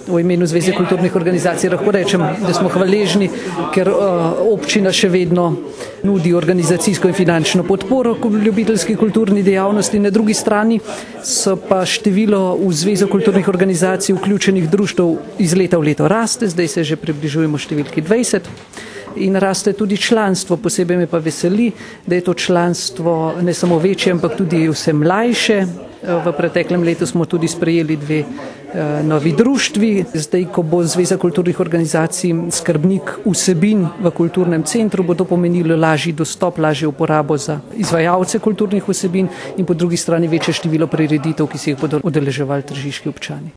v imenu Zveze kulturnih organizacij lahko rečem, da smo hvaležni, ker občina še vedno nudi organizacijsko in finančno podporo ljubiteljski kulturni dejavnosti. Na drugi strani so pa število v Zvezo kulturnih organizacij vključenih društev iz leta v leto raste, zdaj se že približujemo številki 20. In raste tudi članstvo, posebej me pa veseli, da je to članstvo ne samo večje, ampak tudi vse mlajše. V preteklem letu smo tudi sprejeli 2 novi društvi. Zdaj, ko bo Zveza kulturnih organizacij skrbnik vsebin v kulturnem centru, bo to pomenilo lažji dostop, lažjo uporabo za izvajalce kulturnih vsebin in po drugi strani večje število prireditev, ki se jih bodo udeleževali tržiški občani.